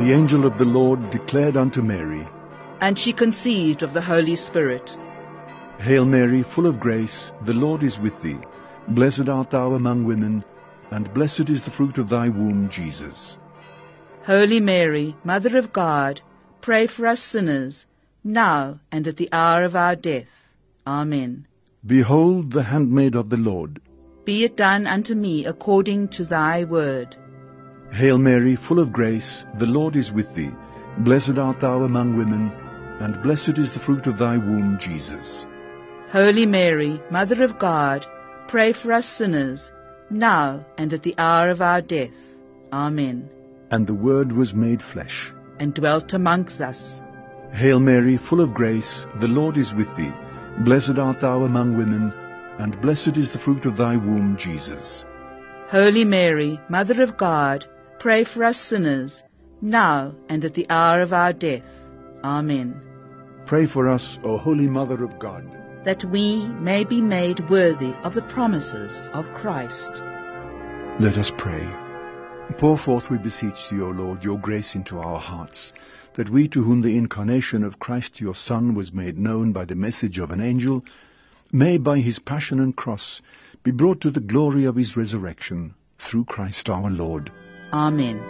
the angel of the Lord declared unto Mary, and she conceived of the Holy Spirit. Hail Mary, full of grace, the Lord is with thee. Blessed art thou among women, and blessed is the fruit of thy womb, Jesus. Holy Mary, Mother of God, pray for us sinners, now and at the hour of our death. Amen. Behold the handmaid of the Lord. Be it done unto me according to thy word. Hail Mary, full of grace, the Lord is with thee. Blessed art thou among women, and blessed is the fruit of thy womb, Jesus. Holy Mary, Mother of God, pray for us sinners, now and at the hour of our death. Amen. And the Word was made flesh, and dwelt amongst us. Hail Mary, full of grace, the Lord is with thee. Blessed art thou among women, and blessed is the fruit of thy womb, Jesus. Holy Mary, Mother of God, pray for us sinners, now and at the hour of our death. Amen. Pray for us, O Holy Mother of God, that we may be made worthy of the promises of Christ. Let us pray. Pour forth, we beseech thee, O Lord, your grace into our hearts, that we, to whom the incarnation of Christ your Son was made known by the message of an angel, may by his passion and cross be brought to the glory of his resurrection, through Christ our Lord. Amen.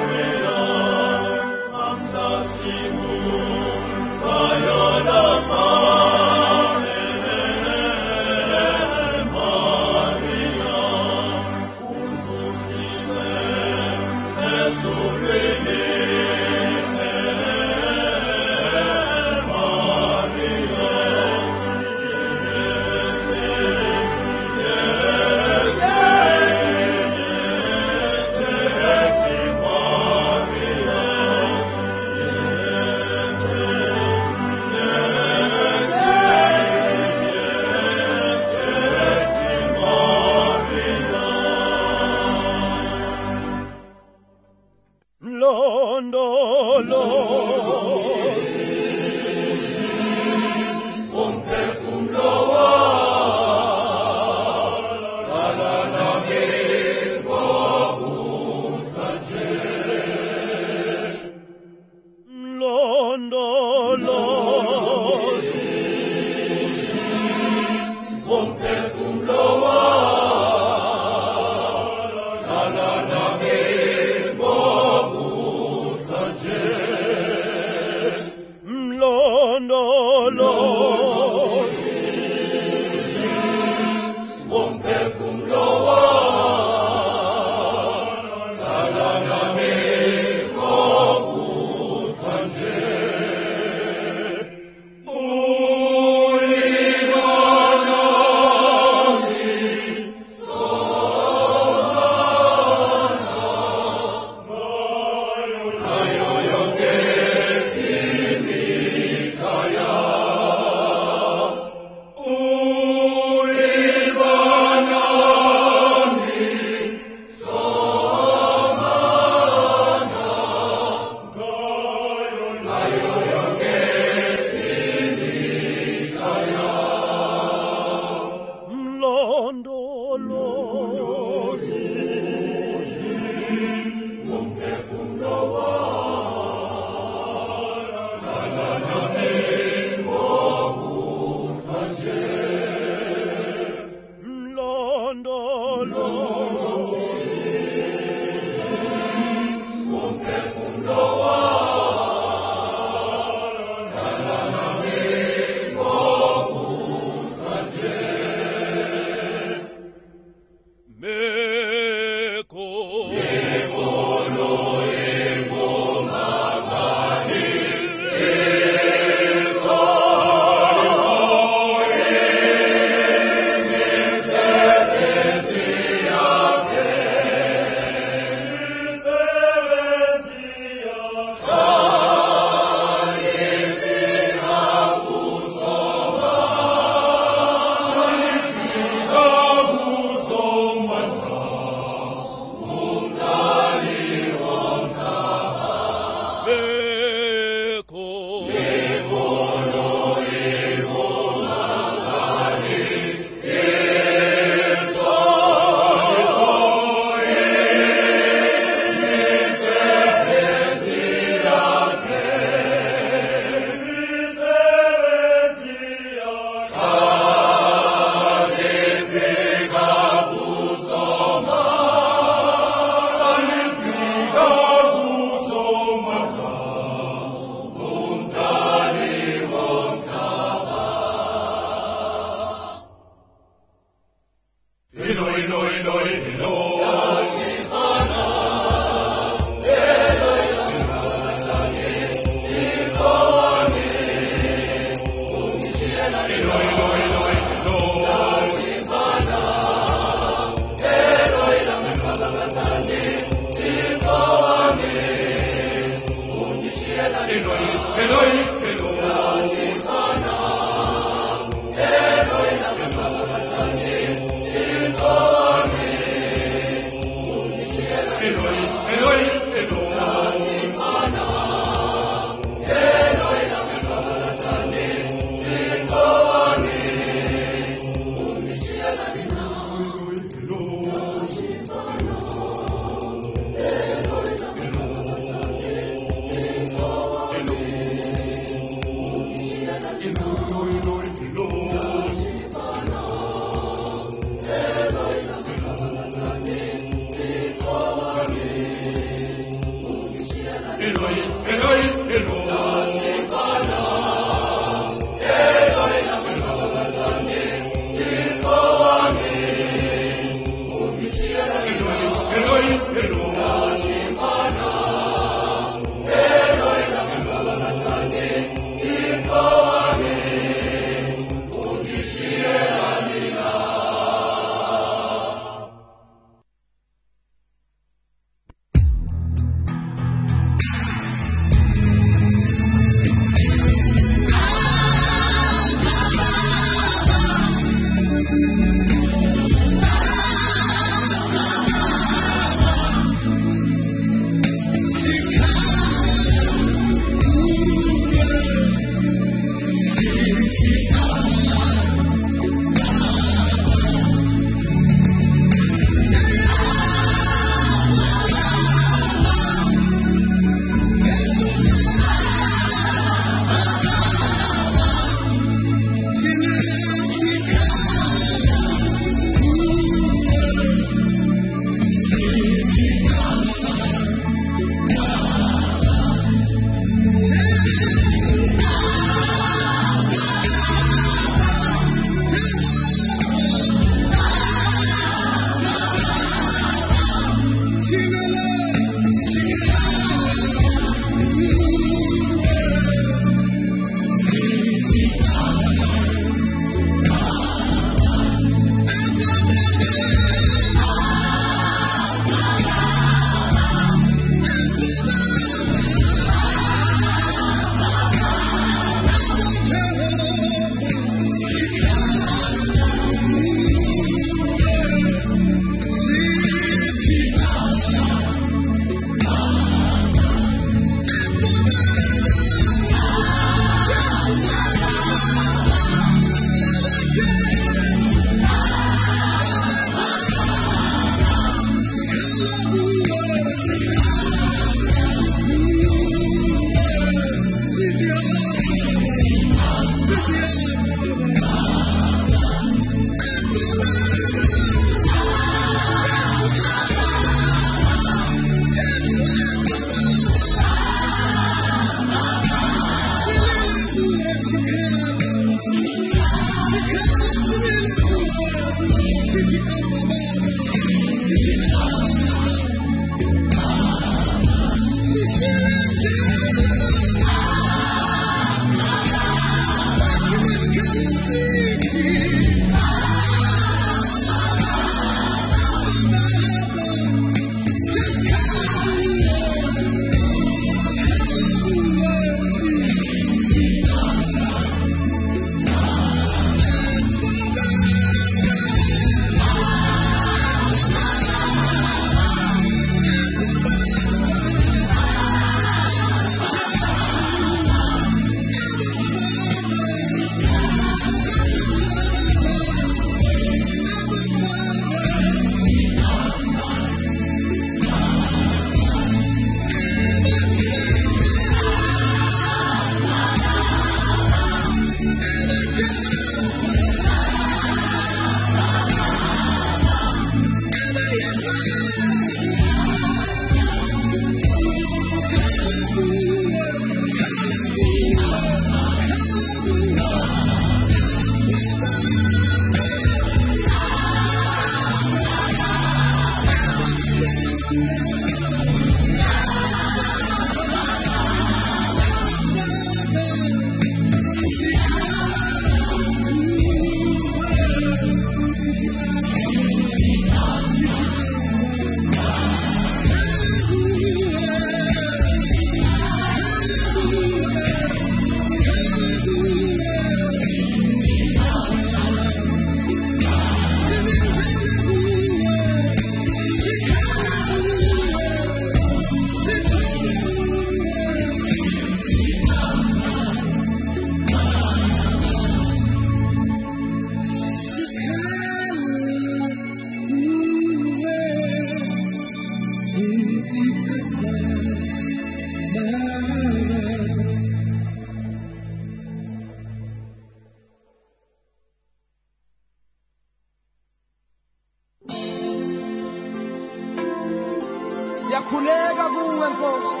siyakhuleka kuwe Nkosi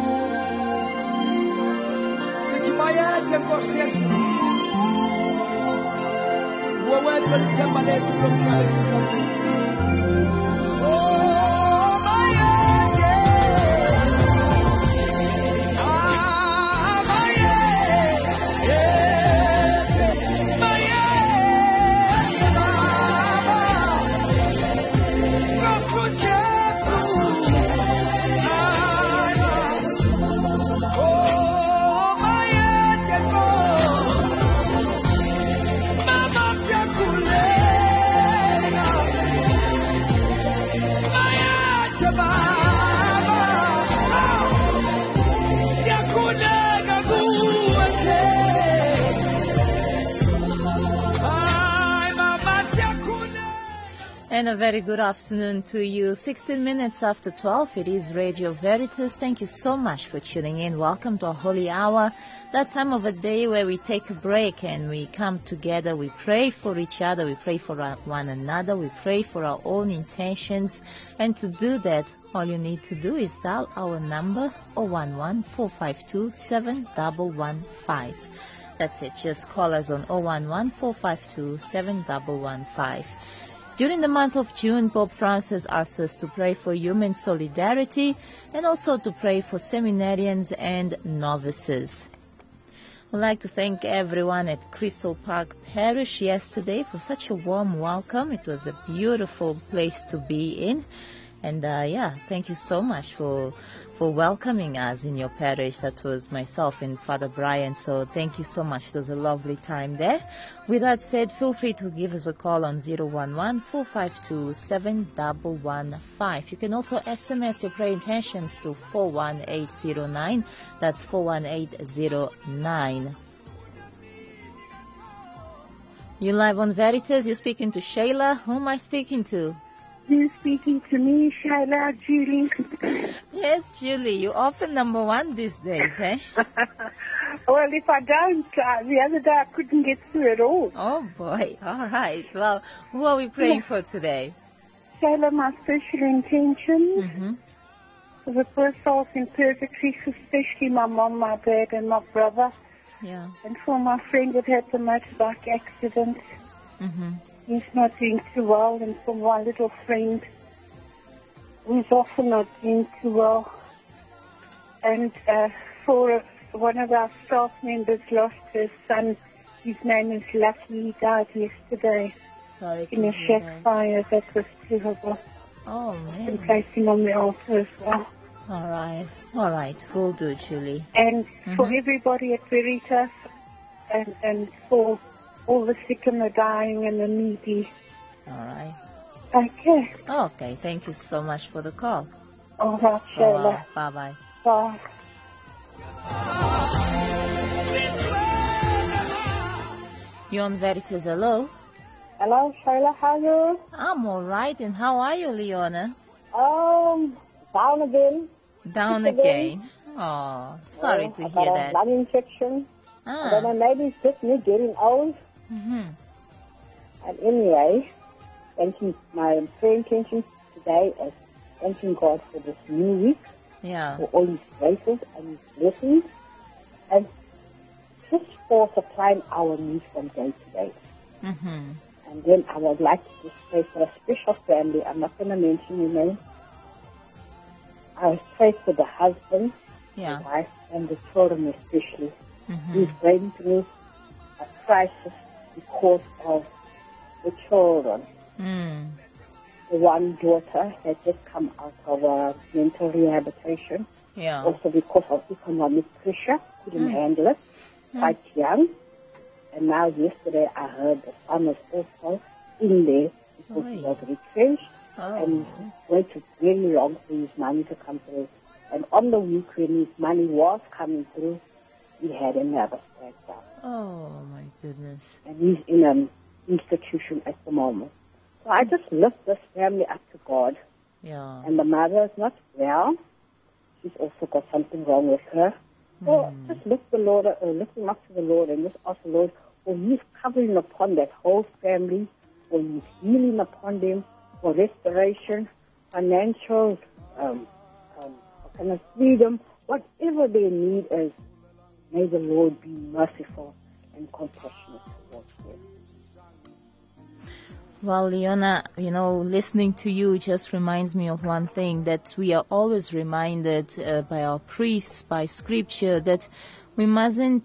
sithi bayede Nkosi Yesu wowedwa lithemba lethu lomhlaba esithembile And a very good afternoon to you. 16 minutes after 12, it is Radio Veritas. Thank you so much for tuning in. Welcome to our Holy Hour, that time of a day where we take a break and we come together. We pray for each other. We pray for one another. We pray for our own intentions. And to do that, all you need to do is dial our number 011-452-7115. That's it. Just call us on 011-452-7115. During the month of June, Pope Francis asked us to pray for human solidarity and also to pray for seminarians and novices. I'd like to thank everyone at Crystal Park Parish yesterday for such a warm welcome. It was a beautiful place to be in. And thank you so much for welcoming us in your parish. That was myself and Father Brian. So thank you so much. It was a lovely time there. With that said, feel free to give us a call on 011-452-7115. You can also SMS your prayer intentions to 41809. That's 41809. You're live on Veritas. You're speaking to Shayla. Who am I speaking to? You're speaking to me, Shayla, Julie. Yes, Julie, you're often number one these days, eh? Well, if I don't, the other day I couldn't get through at all. Oh, boy. All right. Well, who are we praying for today? Shayla, my special intentions for the poor souls in purgatory, especially my mom, my dad, and my brother. Yeah. And for my friend that had the motorbike accident. He's not doing too well, and for my little friend who's also not doing too well. And for one of our staff members lost her son. His name is Lucky. He died yesterday. Sorry in a shack fire. That was terrible. Oh, man. And place him on the altar as well. All right. All right. Will do, Julie. And for everybody at Veritas and for all the sick and the dying and the needy. All right. Okay. Okay. Thank you so much for the call. All right, Shayla. Bye-bye. Bye. You're on Veritas. Hello. Hello, Shayla. How are you? I'm all right. And how are you, Leona? Down again. Down again. Oh, sorry to hear that. Lung infection. I don't know, maybe it's just me getting old. And anyway, my prayer intention today is thanking God for this new week. Yeah. For all His graces and His blessings. And just for supplying our needs from day to day. And then I would like to just pray for a special family. I'm not going to mention your name. I pray for the husband, the wife, and the children especially. He's going through a crisis because of the children. The one daughter has just come out of mental rehabilitation. Also because of economic pressure, couldn't handle it, quite young. And now yesterday I heard the son was also in there because he was retrenched. And waited very long for his money to come through. And on the week when his money was coming through, he had another breakdown. Oh, my goodness. And he's in an institution at the moment. So I just lift this family up to God. And the mother is not well. She's also got something wrong with her. So just lift him up to the Lord and just ask the Lord for His covering upon that whole family, for His healing upon them, for restoration, financial and a freedom, whatever their need is. May the Lord be merciful and compassionate towards them. Well, Leona, listening to you just reminds me of one thing, that we are always reminded by our priests, by scripture, that we mustn't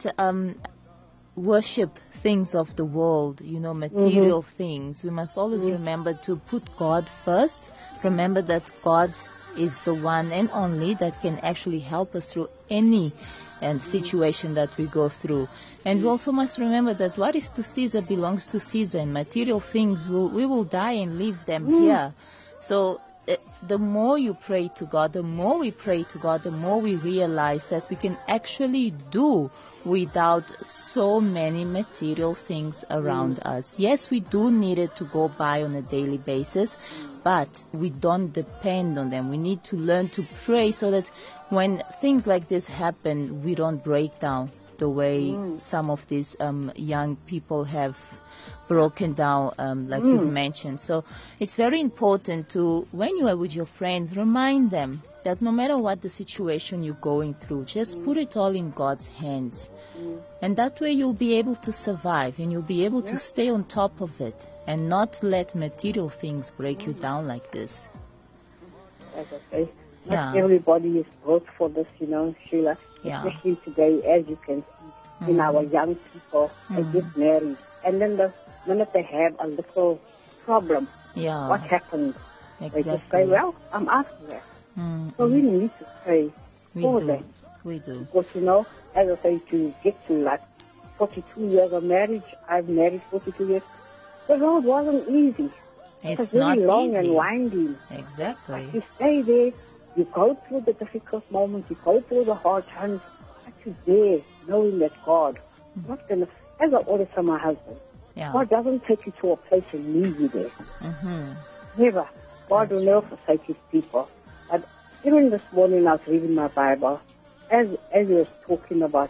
worship things of the world, material things. We must always remember to put God first. Remember that God is the one and only that can actually help us through any situation that we go through. And we also must remember that what is to Caesar belongs to Caesar, and material things, we will die and leave them here. So the more you pray to God, the more we pray to God, the more we realize that we can actually do without so many material things around us. Yes, we do need it to go by on a daily basis, but we don't depend on them. We need to learn to pray so that when things like this happen, we don't break down the way some of these young people have broken down, like you've mentioned. So it's very important to, when you are with your friends, remind them that no matter what the situation you're going through, just put it all in God's hands. And that way you'll be able to survive, and you'll be able to stay on top of it and not let material things break you down like this. As I say, not everybody is brought for this, Sheila. Especially today, as you can see, in our young people, they get married. And then the minute they have a little problem, what happens? They just say, well, I'm after that. So we need to pray for them. We do. Because, as I say, to get to like 42 years of marriage, I've married 42 years, the road wasn't easy. It's very not long easy. And winding. Exactly. But you stay there, you go through the difficult moments, you go through the hard times, but you're there, knowing that God, not gonna, as I always tell my husband, God doesn't take you to a place and leave you there. Never. God will never forsake his people. But even this morning I was reading my Bible, as you was talking about,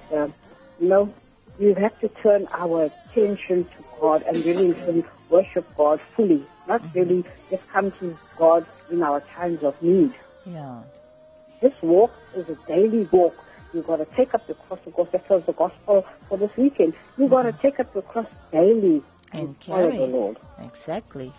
you have to turn our attention to God and really worship God fully, not really just come to God in our times of need. Yeah. This walk is a daily walk. You've got to take up the cross, of course. That was the gospel for this weekend. You've got to take up the cross daily and carry the Lord. Exactly.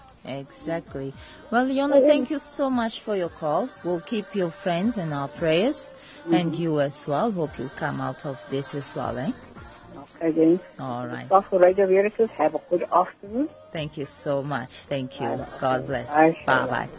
Well, Leona, thank you so much for your call. We'll keep your friends in our prayers, and you as well. Hope you'll come out of this as well, eh? Okay, then. All right. For Radio Veritas, have a good afternoon. Thank you so much. Thank you. Bye. God bless. Bye-bye.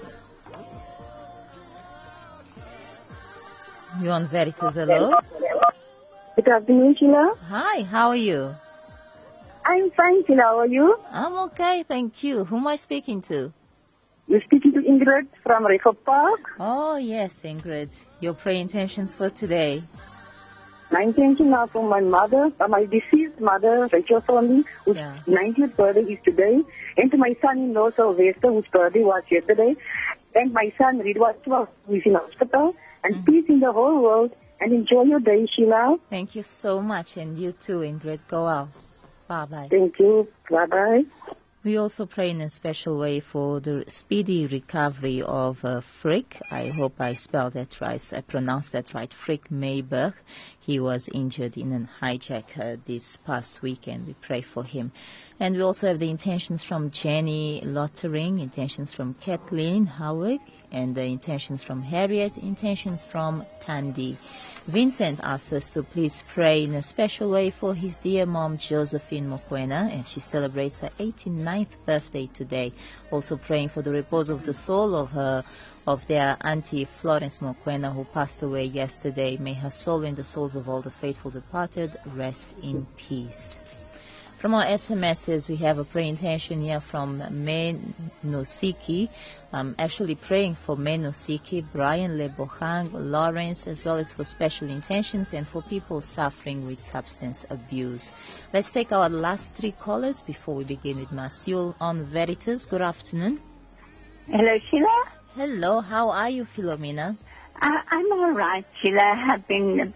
You're on Veritas, hello? Good afternoon, Sheila. Hi, how are you? I'm fine, Sheila. How are you? I'm okay, thank you. Who am I speaking to? You're speaking to Ingrid from Reiko Park. Oh, yes, Ingrid. Your prayer intentions for today. My intention now for my mother, my deceased mother, Rachel Sondi, whose 90th birthday is today, and to my son-in-law, Sylvester, whose birthday was yesterday, and my son, Ridwatwa, who is in hospital, and peace in the whole world, and enjoy your day, Sheila. Thank you so much, and you too, Ingrid. Go out. Bye-bye. Thank you. Bye-bye. We also pray in a special way for the speedy recovery of Frick. I hope I spelled that right. I pronounced that right. Frick Mayberg. He was injured in a hijack this past weekend. We pray for him. And we also have the intentions from Jenny Lottering, intentions from Kathleen Howick, and the intentions from Harriet, intentions from Tandy. Vincent asks us to please pray in a special way for his dear mom, Josephine Mokwena, as she celebrates her 89th birthday today. Also praying for the repose of the soul of their auntie Florence Mokwena, who passed away yesterday. May her soul and the souls of all the faithful departed rest in peace. From our SMSs, we have a prayer intention here from Menosiki. I'm actually praying for Menosiki, Brian Lebohang, Lawrence, as well as for special intentions and for people suffering with substance abuse. Let's take our last three callers before we begin with Masyul on Veritas. Good afternoon. Hello, Sheila. Hello, how are you, Philomena? I'm all right, Sheila. I have been a bit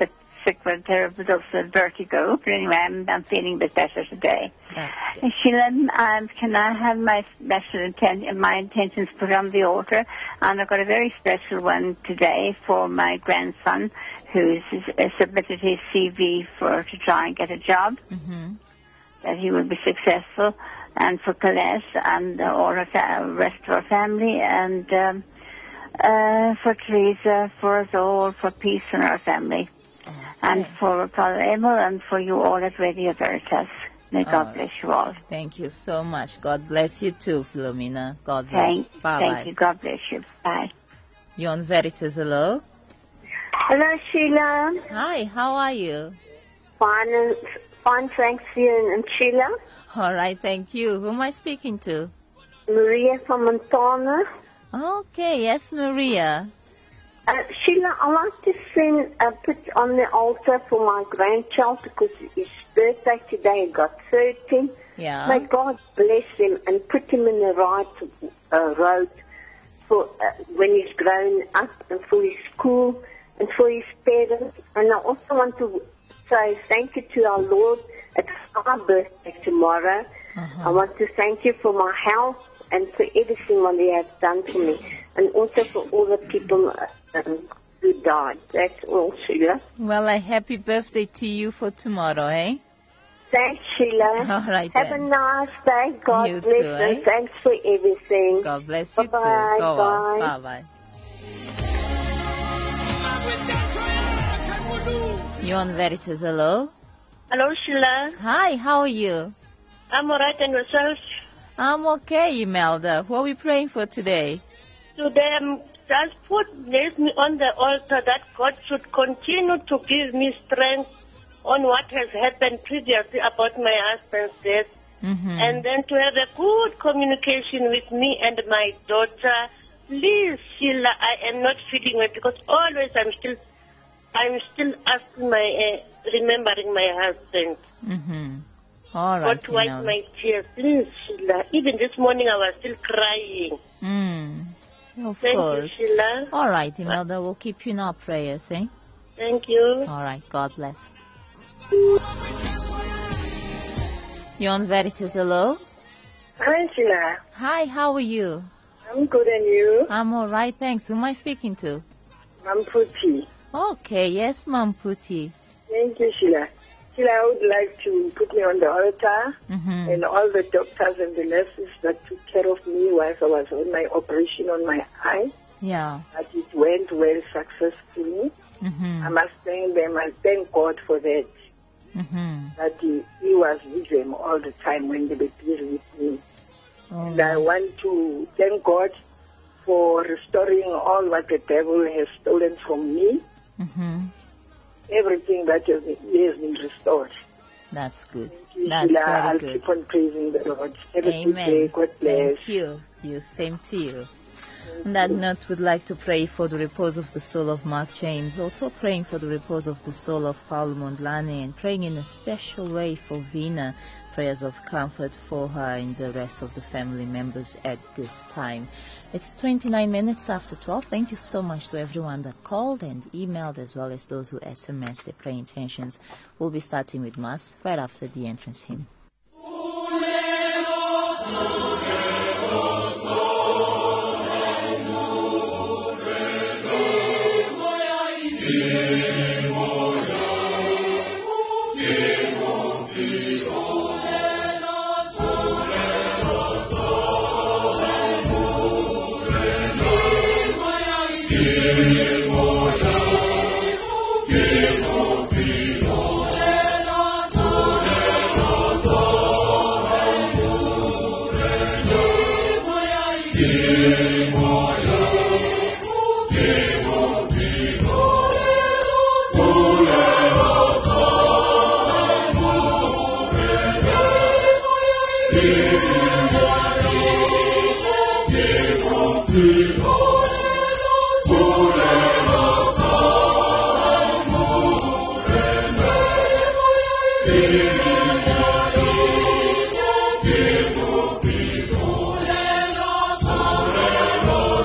sick with a terrible dose of vertigo. But anyway, I'm feeling a bit better today. That's good. Sheila, can I have my my intentions put on the altar? And I've got a very special one today for my grandson, who's submitted his CV to try and get a job. Mm-hmm. That he will be successful, and for Celeste and all the rest of our family, and for Teresa, for us all, for peace in our family, and for Father Emil, and for you all at Radio Veritas. May God bless you all. Thank you so much. God bless you too, Philomena. God bless. Bye-bye. Thank you. God bless you. Bye. You're on Veritas. Hello. Hello, Sheila. Hi, how are you? Fine, thanks, you and Sheila. All right, thank you. Who am I speaking to? Maria from Montana. Okay, yes, Maria. Sheila, I like to put on the altar for my grandchild because his birthday today got 13. Yeah. May God bless him and put him in the right road for when he's grown up, and for his school and for his parents. And I also want to say thank you to our Lord. It's our birthday tomorrow. I want to thank you for my health and for everything what He has done for me, and also for all the people who died. That's all, Sheila. Well, a happy birthday to you for tomorrow, eh? Thanks, Sheila. All right, Have then. a nice day. God You bless too, you. eh? Thanks for everything. God bless you Bye-bye. too. Go on. Bye. Bye-bye. You're on Veritas. Hello. Hello, Sheila. Hi, how are you? I'm all right, and yourself? I'm okay, Imelda. Who are we praying for today? Today, just place me on the altar that God should continue to give me strength on what has happened previously about my husband's death. And then to have a good communication with me and my daughter. Please, Sheila, I am not feeling well because always I'm still asking remembering my husband. All right, God wipe my tears. Please, Sheila. Even this morning I was still crying. Of Thank course. you, Sheila. All right, Imelda, we'll keep you in our prayers, eh? Thank you. All right, God bless. You're on Veritas. Hello. Hi, Sheila. Hi, how are you? I'm good, and you? I'm all right, thanks. Who am I speaking to? Mamputi. Okay, yes, Mamputi. Thank you, Sheila. Sheila, I would like to put me on the altar and all the doctors and the nurses that took care of me whilst I was on my operation on my eye. Yeah. That it went well successfully. I must thank them and thank God for that. That he was with them all the time when they were here with me. And I want to thank God for restoring all what the devil has stolen from me. Everything that has been restored. That's good. You, That's Sheila. very I'll good. keep on praising the Lord. Have a good Amen. day. God bless. Thank you. You, same to you. On that note, we'd like to pray for the repose of the soul of Mark James, also praying for the repose of the soul of Paulo Mondlane, and praying in a special way for Vina, prayers of comfort for her and the rest of the family members at this time. It's 29 minutes after 12. Thank you so much to everyone that called and emailed, as well as those who SMS their prayer intentions. We'll be starting with Mass right after the entrance hymn.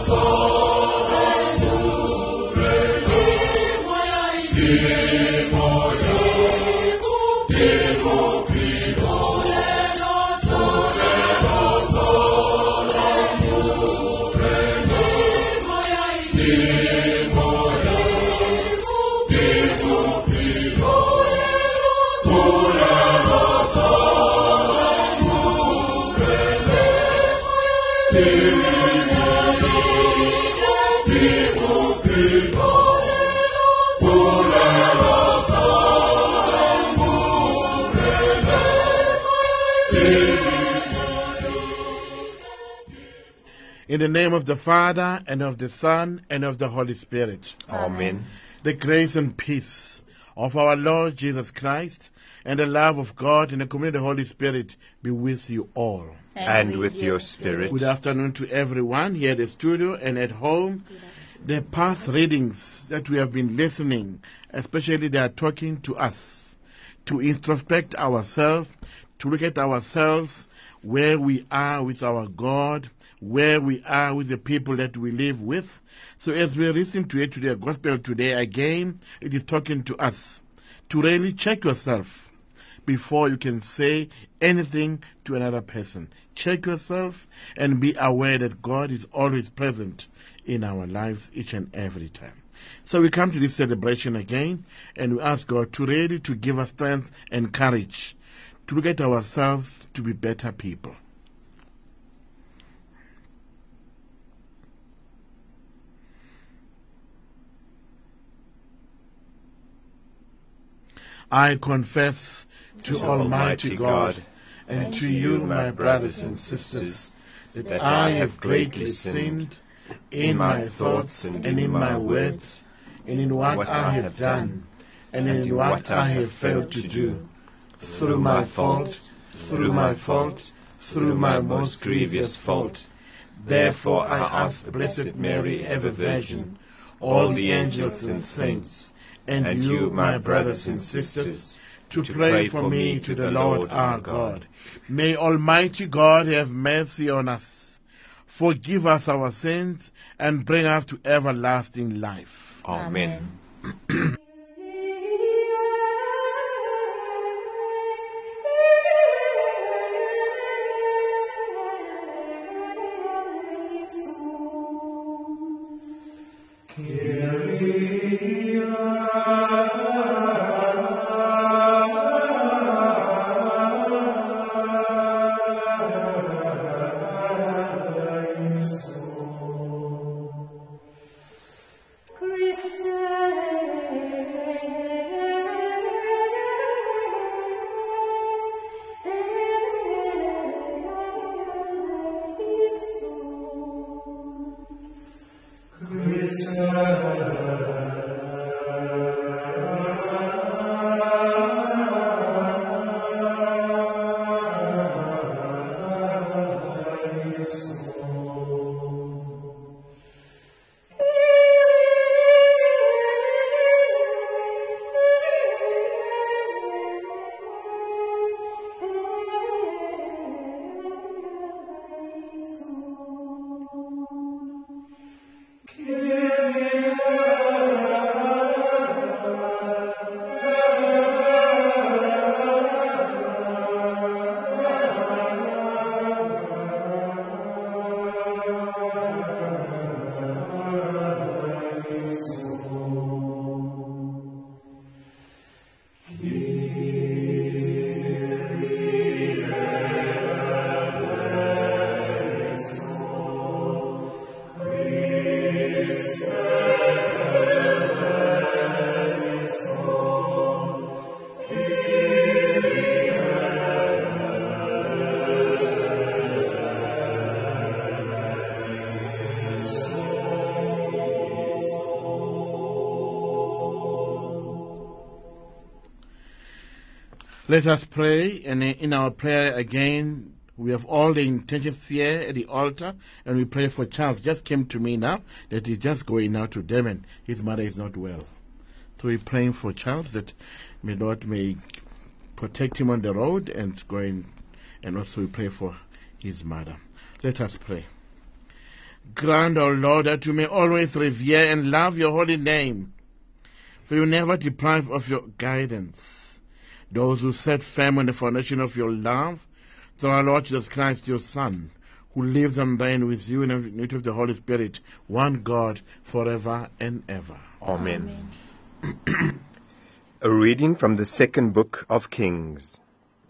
Amen. In the name of the Father, and of the Son, and of the Holy Spirit. Amen. The grace and peace of our Lord Jesus Christ, and the love of God, and the communion of the Holy Spirit be with you all. And with your spirit. Good afternoon to everyone here at the studio and at home. The past readings that we have been listening, especially they are talking to us, to introspect ourselves, to look at ourselves, where we are with our God, where we are with the people that we live with. So as we listen to it today, gospel today, again, it is talking to us to really check yourself before you can say anything to another person. Check yourself and be aware that God is always present in our lives each and every time. So we come to this celebration again, and we ask God to really to give us strength and courage to look at ourselves to be better people. I confess to Almighty God and to you, my brothers and sisters, that I have greatly sinned in my thoughts and in my words, and in what I have done, and in what I have failed to do, through my fault, through my most grievous fault. Therefore I ask the Blessed Mary, ever Virgin, all the angels and saints, and you, my brothers and sisters, to pray for me to the Lord our God. May Almighty God have mercy on us, forgive us our sins, and bring us to everlasting life. Amen. Let us pray, and in our prayer again, we have all the intentions here at the altar, and we pray for Charles. Just came to me now that he's just going now to Devon. His mother is not well. So we're praying for Charles that may Lord may protect him on the road and going, and also we pray for his mother. Let us pray. Grant, O Lord, that you may always revere and love your holy name, for you never deprive of your guidance, those who set firm on the foundation of your love, through our Lord Jesus Christ, your Son, who lives and reigns with you in the unity of the Holy Spirit, one God, forever and ever. Amen. A reading from the second book of Kings.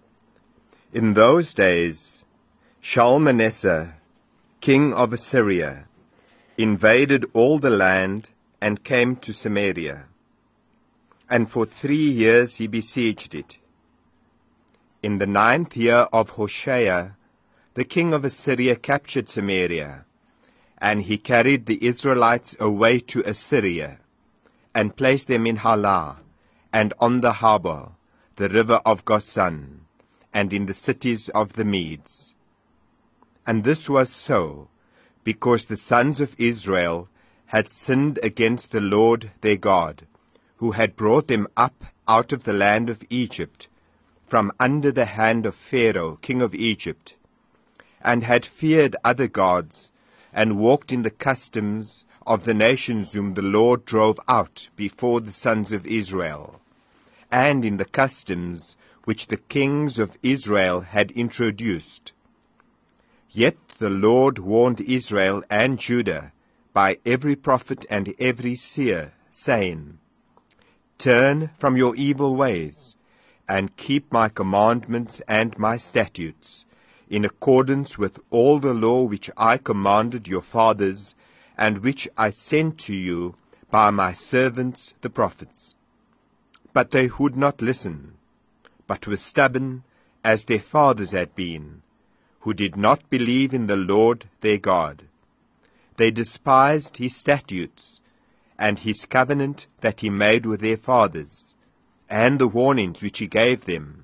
In those days, Shalmaneser, king of Assyria, invaded all the land and came to Samaria. And for 3 years he besieged it. In the 9th year of Hoshea, the king of Assyria captured Samaria, and he carried the Israelites away to Assyria, and placed them in Halah, and on the Habor, the river of Gozan, and in the cities of the Medes. And this was so, because the sons of Israel had sinned against the Lord their God, who had brought them up out of the land of Egypt, from under the hand of Pharaoh, king of Egypt, and had feared other gods, and walked in the customs of the nations whom the Lord drove out before the sons of Israel, and in the customs which the kings of Israel had introduced. Yet the Lord warned Israel and Judah by every prophet and every seer, saying, Turn from your evil ways, and keep my commandments and my statutes, in accordance with all the law which I commanded your fathers, and which I sent to you by my servants the prophets. But they would not listen, but were stubborn, as their fathers had been, who did not believe in the Lord their God. They despised his statutes, and his covenant that he made with their fathers, and the warnings which he gave them.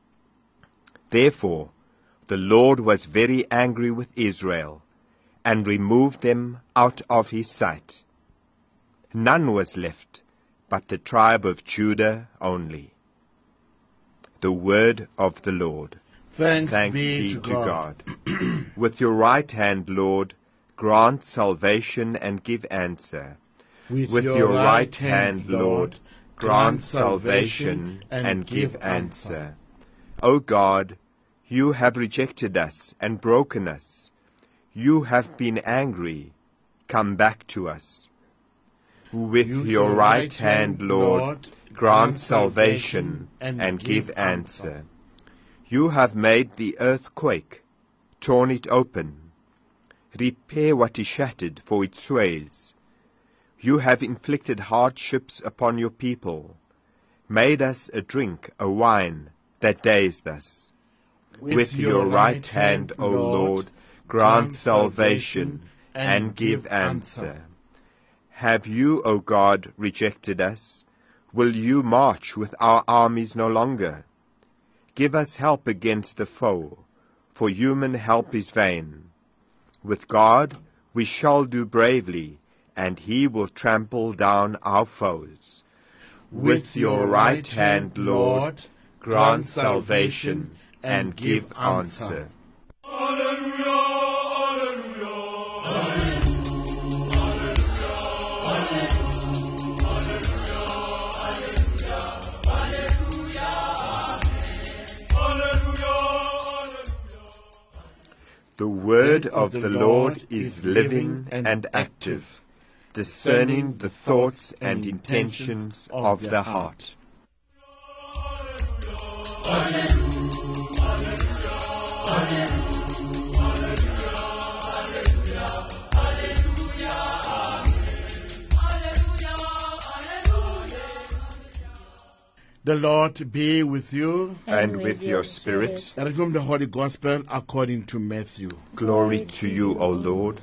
Therefore the Lord was very angry with Israel, and removed them out of his sight. None was left but the tribe of Judah only. The word of the Lord. Thanks be to God. With your right hand, Lord, grant salvation and give answer. With your right hand, Lord, grant salvation and give answer. O God, you have rejected us and broken us. You have been angry. Come back to us. With your right hand, Lord, grant salvation and give answer. You have made the earth quake, torn it open. Repair what is shattered, for it sways. You have inflicted hardships upon your people, made us a drink, a wine that dazed us. With your right hand, O Lord, grant salvation and give answer. Have you, O God, rejected us? Will you march with our armies no longer? Give us help against the foe, for human help is vain. With God we shall do bravely, and he will trample down our foes. With your right hand, Lord, grant salvation and give answer. Alleluia, alleluia, The word of the Lord is living and active, discerning the thoughts and intentions of the heart. The Lord be with you. And with your spirit. And from the Holy Gospel according to Matthew. Glory to you, O Lord.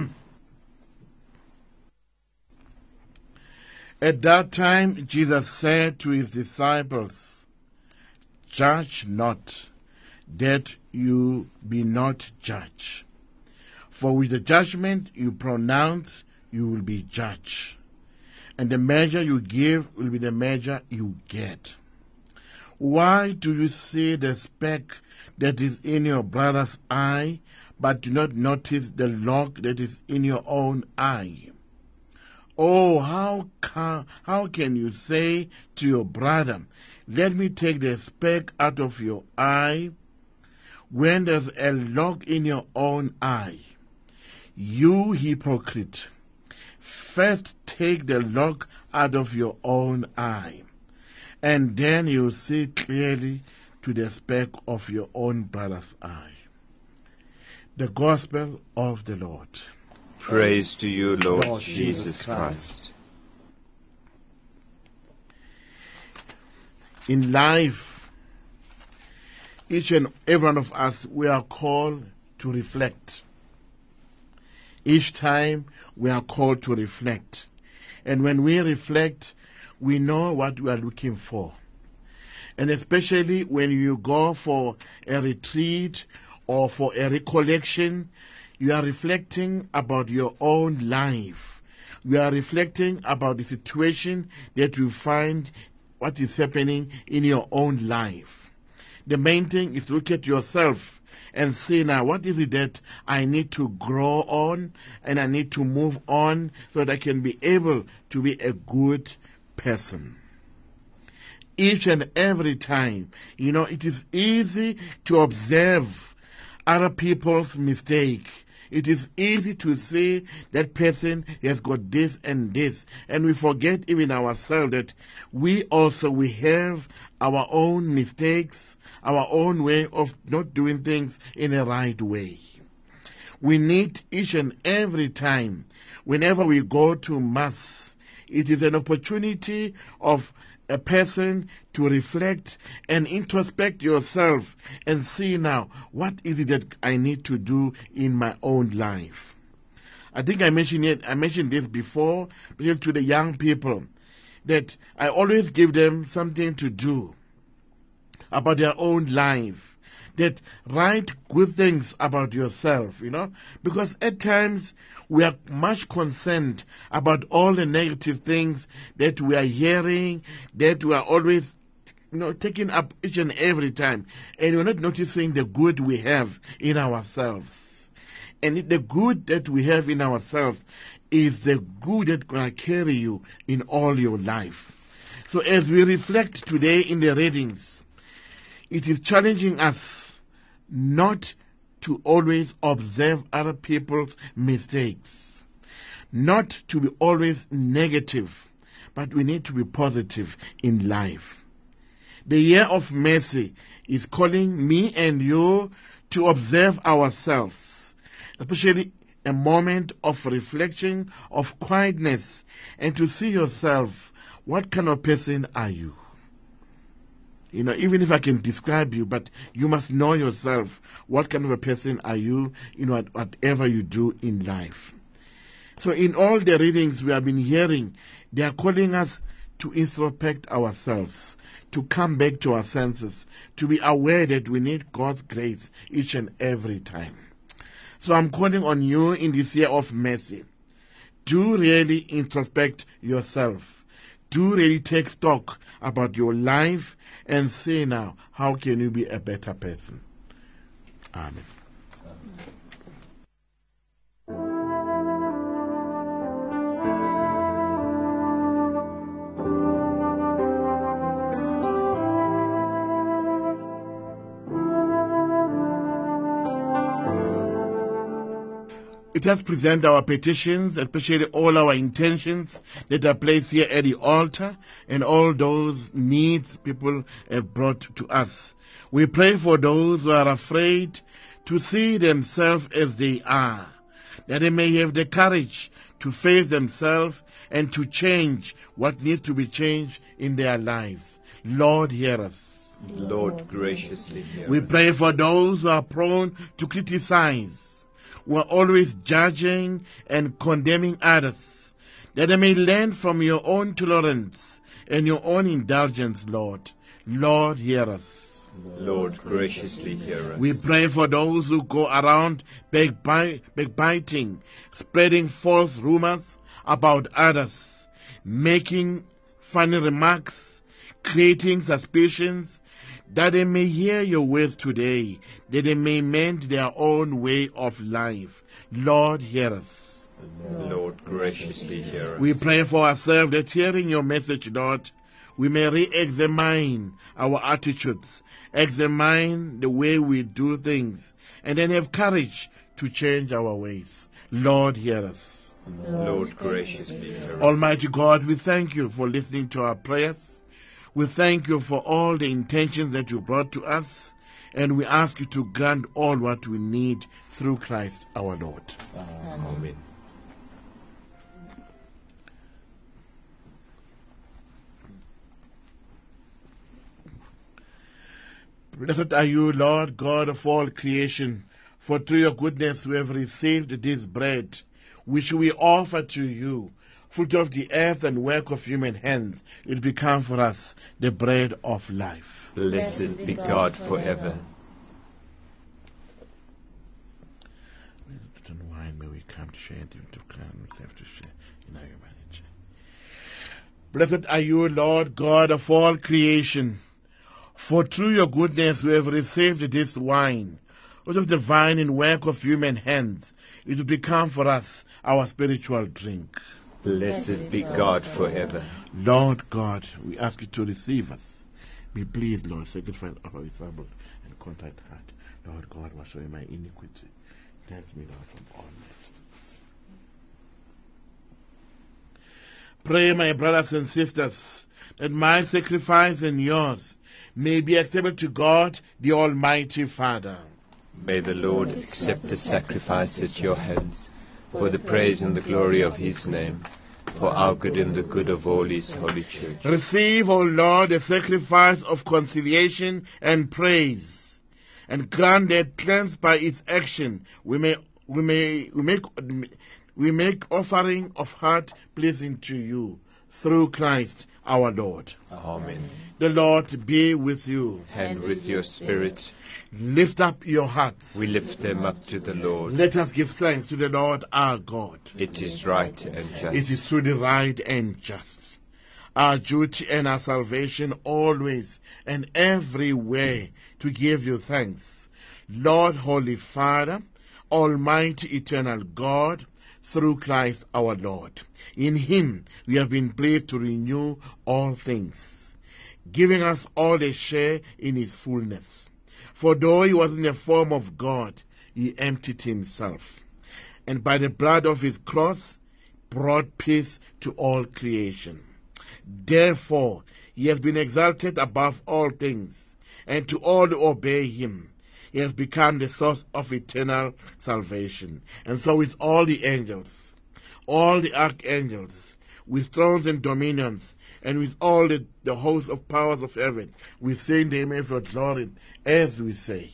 At that time Jesus said to his disciples, Judge not, that you be not judged. For with the judgment you pronounce, you will be judged. And the measure you give will be the measure you get. Why do you see the speck that is in your brother's eye, but do not notice the log that is in your own eye? Oh, how can you say to your brother, let me take the speck out of your eye, when there's a log in your own eye? You hypocrite, first take the log out of your own eye, and then you'll see clearly to the speck of your own brother's eye. The Gospel of the Lord. Praise to you, Lord Jesus Christ. In life, each and every one of us, we are called to reflect. Each time we are called to reflect. And when we reflect, we know what we are looking for. And especially when you go for a retreat or for a recollection, you are reflecting about your own life. You are reflecting about the situation that you find, what is happening in your own life. The main thing is to look at yourself and say, now, what is it that I need to grow on and I need to move on so that I can be able to be a good person. Each and every time, it is easy to observe other people's mistake. It is easy to say that person has got this and this, and we forget even ourselves that we have our own mistakes, our own way of not doing things in a right way. We need each and every time, whenever we go to Mass, it is an opportunity of a person to reflect and introspect yourself and see now, what is it that I need to do in my own life? I think I mentioned this before, to the young people, that I always give them something to do about their own life. That write good things about yourself, because at times we are much concerned about all the negative things that we are hearing, that we are always, taking up each and every time, and we're not noticing the good we have in ourselves. And the good that we have in ourselves is the good that's going to carry you in all your life. So as we reflect today in the readings, it is challenging us not to always observe other people's mistakes, not to be always negative, but we need to be positive in life. The year of mercy is calling me and you to observe ourselves, especially a moment of reflection, of quietness, and to see yourself, what kind of person are you? Even if I can describe you, but you must know yourself. What kind of a person are you in whatever you do in life? So in all the readings we have been hearing, they are calling us to introspect ourselves, to come back to our senses, to be aware that we need God's grace each and every time. So I'm calling on you in this year of mercy. Do really introspect yourself. Do really take stock about your life and say now, how can you be a better person? Amen. Let us present our petitions, especially all our intentions that are placed here at the altar, and all those needs people have brought to us. We pray for those who are afraid to see themselves as they are, that they may have the courage to face themselves and to change what needs to be changed in their lives. Lord, hear us. Lord, graciously hear us. We pray for those who are prone to criticize, who are always judging and condemning others, that they may learn from your own tolerance and your own indulgence, Lord. Lord, hear us. Lord, graciously hear us. We pray for those who go around backbiting, spreading false rumors about others, making funny remarks, creating suspicions, that they may hear your words today, that they may mend their own way of life. Lord, hear us. Lord, graciously hear us. We pray for ourselves that hearing your message, Lord, we may re-examine our attitudes, examine the way we do things, and then have courage to change our ways. Lord, hear us. Lord, graciously hear us. Almighty God, we thank you for listening to our prayers. We thank you for all the intentions that you brought to us, and we ask you to grant all what we need through Christ our Lord. Amen. Blessed are you, Lord God of all creation, for through your goodness we have received this bread, which we offer to you, fruit of the earth and work of human hands. It become for us the bread of life. Blessed be God forever. And wine may we come to share into crown we have to share in our humanity. Blessed are you, Lord God of all creation, for through your goodness we have received this wine, which of the vine and work of human hands. It will become for us our spiritual drink. Blessed be God forever. Lord God, we ask you to receive us. Be pleased, Lord, sacrifice of our humble and contrite heart. Lord God, wash away my iniquity. Cleanse me, Lord, from all my sins. Pray, my brothers and sisters, that my sacrifice and yours may be acceptable to God, the Almighty Father. May the Lord accept the sacrifice at your hands, for the praise and the glory of his name, for our good and the good of all his holy church. Receive, O Lord, the sacrifice of conciliation and praise, and grant that, cleansed by its action, we make offering of heart pleasing to you, through Christ our Lord. Amen. The Lord be with you. And with your spirit. Lift up your hearts. We lift them up to the Lord. Let us give thanks to the Lord our God. It is right and just. It is truly right and just. Our duty and our salvation always and everywhere to give you thanks. Lord, Holy Father, Almighty Eternal God, through Christ our Lord. In him we have been pleased to renew all things, giving us all a share in his fullness. For though he was in the form of God, he emptied himself, and by the blood of his cross brought peace to all creation. Therefore he has been exalted above all things, and to all who obey him he has become the source of eternal salvation. And so with all the angels, all the archangels, with thrones and dominions, and with all the host of powers of heaven, we sing the amen for glory as we say.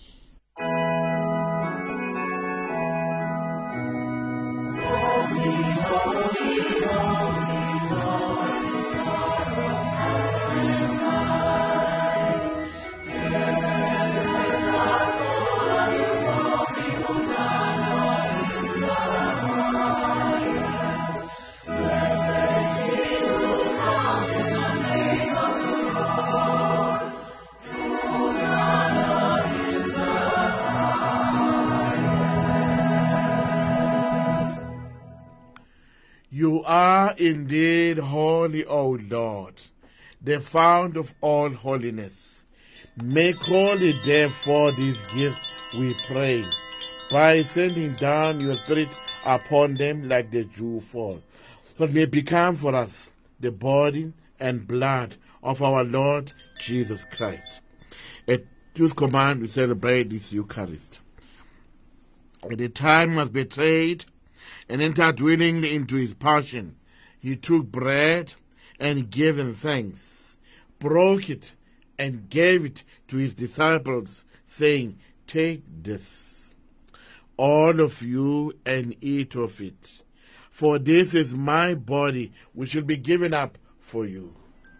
You are indeed holy, O Lord, the fount of all holiness. Make holy, therefore, these gifts, we pray, by sending down your Spirit upon them like the dewfall, so that may become for us the body and blood of our Lord Jesus Christ. At whose command we celebrate this Eucharist. At the time he was betrayed and entered willingly into his passion, he took bread and gave them thanks, broke it and gave it to his disciples, saying, "Take this, all of you, and eat of it, for this is my body, which will be given up for you."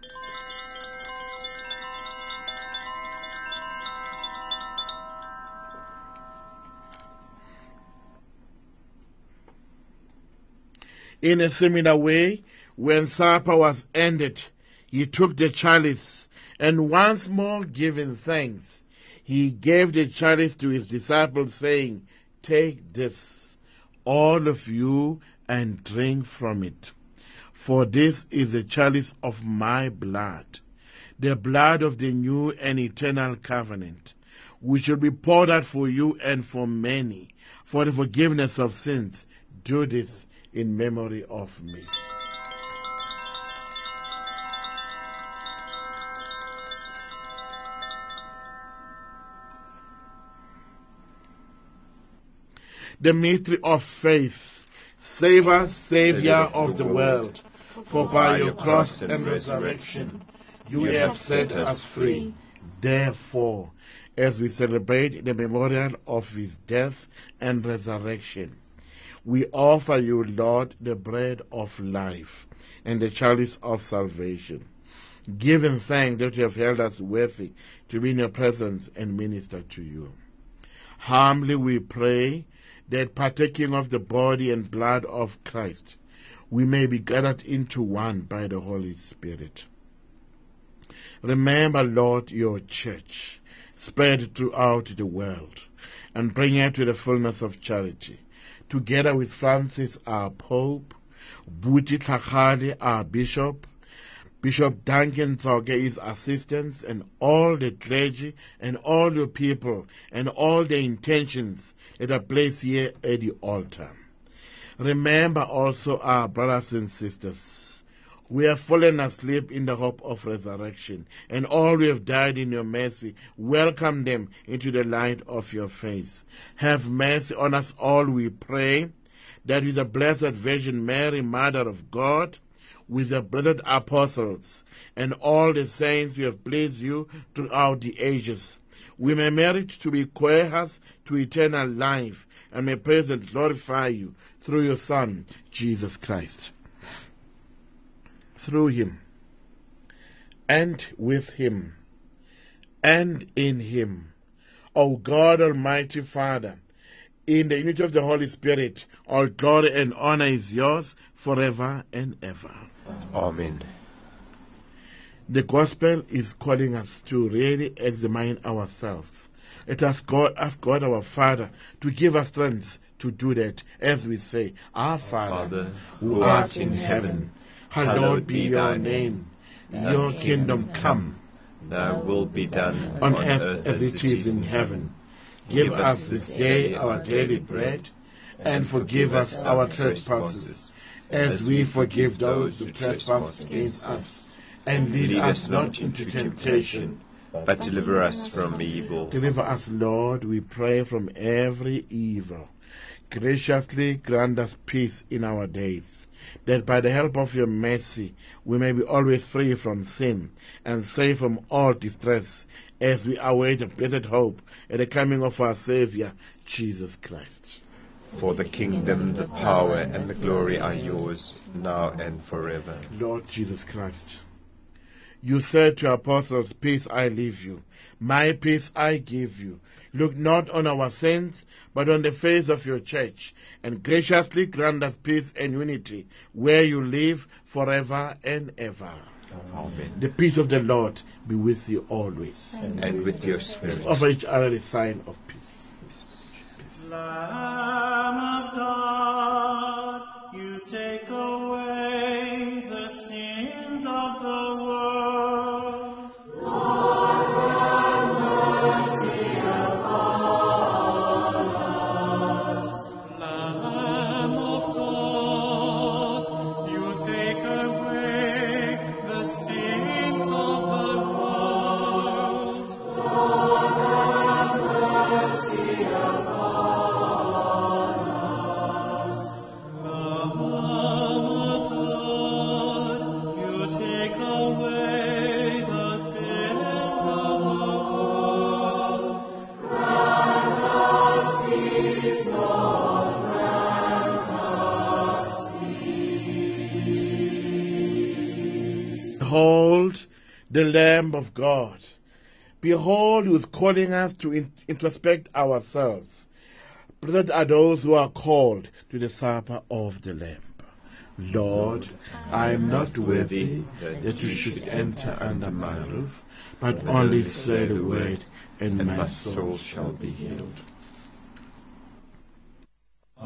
In a similar way, when supper was ended, he took the chalice, and once more giving thanks, he gave the chalice to his disciples, saying, "Take this, all of you, and drink from it. For this is the chalice of my blood, the blood of the new and eternal covenant, which will be poured out for you and for many, for the forgiveness of sins. Do this in memory of me. The mystery of faith. Save us, Savior of the world, for by your cross and resurrection you have set us free. Therefore, as we celebrate the memorial of his death and resurrection, we offer you, Lord, the bread of life and the chalice of salvation, giving thanks that you have held us worthy to be in your presence and minister to you. Humbly we pray that partaking of the body and blood of Christ, we may be gathered into one by the Holy Spirit. Remember, Lord, your church, spread throughout the world, and bring her to the fullness of charity, together with Francis, our Pope, Buti Tlhagale, our Bishop, Bishop Duncan Tsoke, his assistants, and all the clergy, and all your people, and all the intentions that are placed here at the altar. Remember also our brothers and sisters. We have fallen asleep in the hope of resurrection, and all who have died in your mercy, welcome them into the light of your face. Have mercy on us all, we pray, that with the Blessed Virgin Mary, Mother of God, with the blessed apostles, and all the saints who have pleased you throughout the ages, we may merit to be co-heirs to eternal life, and may praise and glorify you through your Son, Jesus Christ. Through him, and with him, and in him, O God, Almighty Father, in the unity of the Holy Spirit, all glory and honor is yours forever and ever. Amen. The gospel is calling us to really examine ourselves. Let us ask God our Father to give us strength to do that, as we say, Our Father, who art in heaven, hallowed be your name. Your kingdom come. Thy will be done on earth as it is in heaven. Give us this day our daily bread, and forgive us our trespasses, as we forgive those who trespass against us. And lead us not into temptation, but deliver us from evil. Deliver us, Lord, we pray, from every evil. Graciously grant us peace in our days, that by the help of your mercy we may be always free from sin and safe from all distress, as we await the blessed hope at the coming of our Savior, Jesus Christ. For the kingdom, the power, and the glory are yours, now and forever. Lord Jesus Christ, you said to your apostles, Peace I leave you, my peace I give you. Look not on our sins, but on the face of your church, and graciously grant us peace and unity, where you live forever and ever. Amen. The peace of the Lord be with you always. And with your spirit. Offer each other the sign of peace. Lamb of God, you take away the sins of the world. Lord, have mercy upon us. Lamb of God, you take away the sins of the world. Lord, have mercy upon us. Behold the Lamb of God. Behold who is calling us to introspect ourselves. Blessed are those who are called to the supper of the Lamb. Lord, I am not worthy that you should enter under my roof, but only say the word, and my soul shall be healed.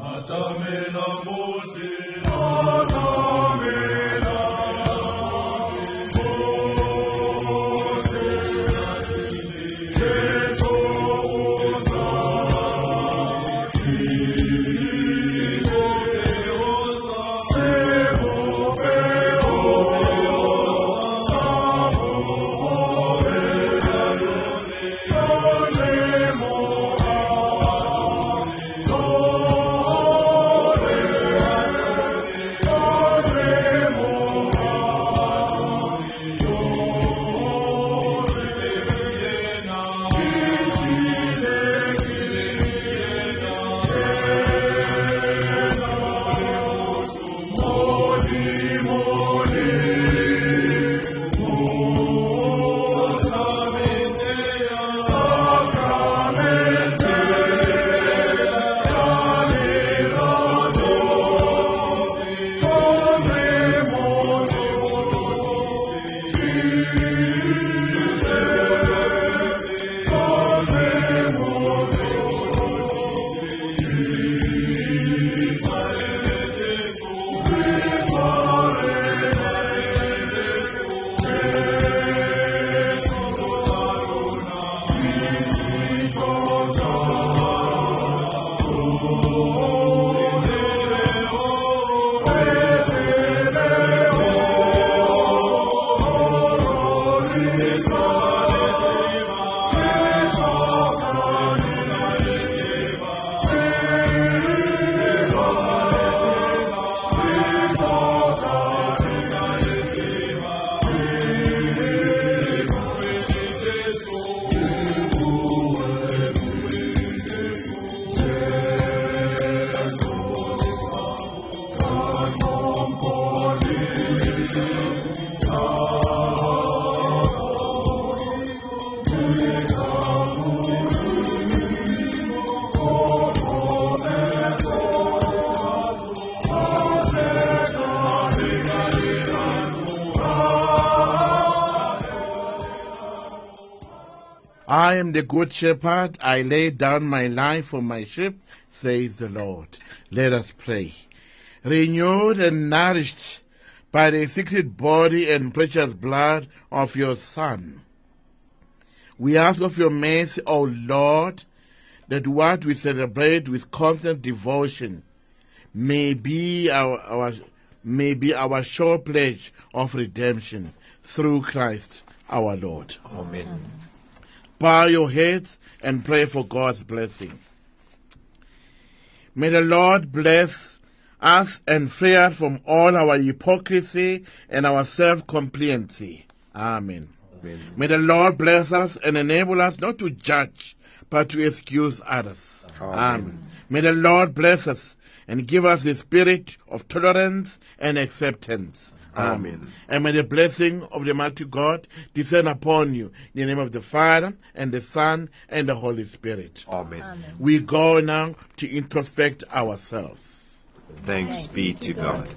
I am the good shepherd. I lay down my life for my sheep, says the Lord. Let us pray. Renewed and nourished by the secret body and precious blood of your Son, we ask of your mercy, O Lord, that what we celebrate with constant devotion may be our sure pledge of redemption through Christ our Lord. Amen. Bow your heads and pray for God's blessing. May the Lord bless us and free us from all our hypocrisy and our self-complacency. Amen. Amen. May the Lord bless us and enable us not to judge, but to excuse others. Amen. May the Lord bless us and give us the spirit of tolerance and acceptance. Amen. And may the blessing of the mighty God descend upon you in the name of the Father and the Son and the Holy Spirit. Amen. Amen. We go now to introspect ourselves. Thanks be to God.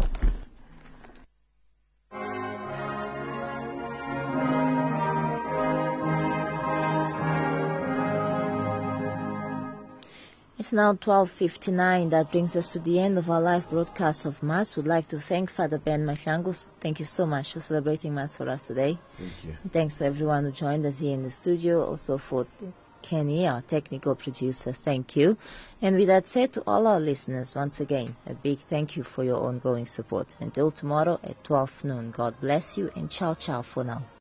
It's now 12:59. That brings us to the end of our live broadcast of Mass. We'd like to thank Father Ben Mahlangu. Thank you so much for celebrating Mass for us today. Thank you. And thanks to everyone who joined us here in the studio. Also for Kenny, our technical producer, thank you. And with that said, to all our listeners, once again, a big thank you for your ongoing support. Until tomorrow at 12 noon, God bless you and ciao ciao for now.